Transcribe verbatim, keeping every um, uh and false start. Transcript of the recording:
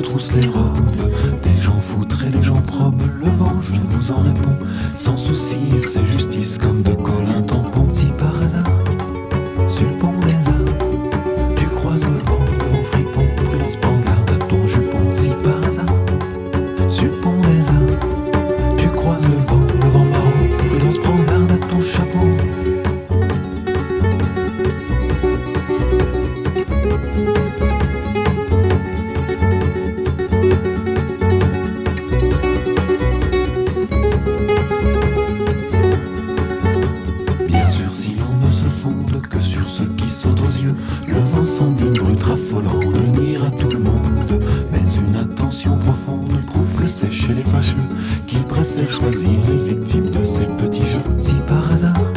trousse les robes, des gens foutres et des gens probes. Le vent, je vous en réponds, sans souci, et c'est justice comme de colle un tampon. Si par hasard, sur le pont des arts, tu croises le vent, le vent fripon, prudence, prends garde à ton jupon. Si par hasard, sur le pont des arts, tu croises le vent, le vent marrant, prudence, prends garde à ton chapeau. Bien sûr, si l'on ne se fonde que sur ce qui saute aux yeux, le vent sanguine brut raffolant de nuire à tout le monde. Mais une attention profonde prouve que c'est chez les fâcheux qu'ils préfèrent choisir les victimes de ces petits jeux. Si par hasard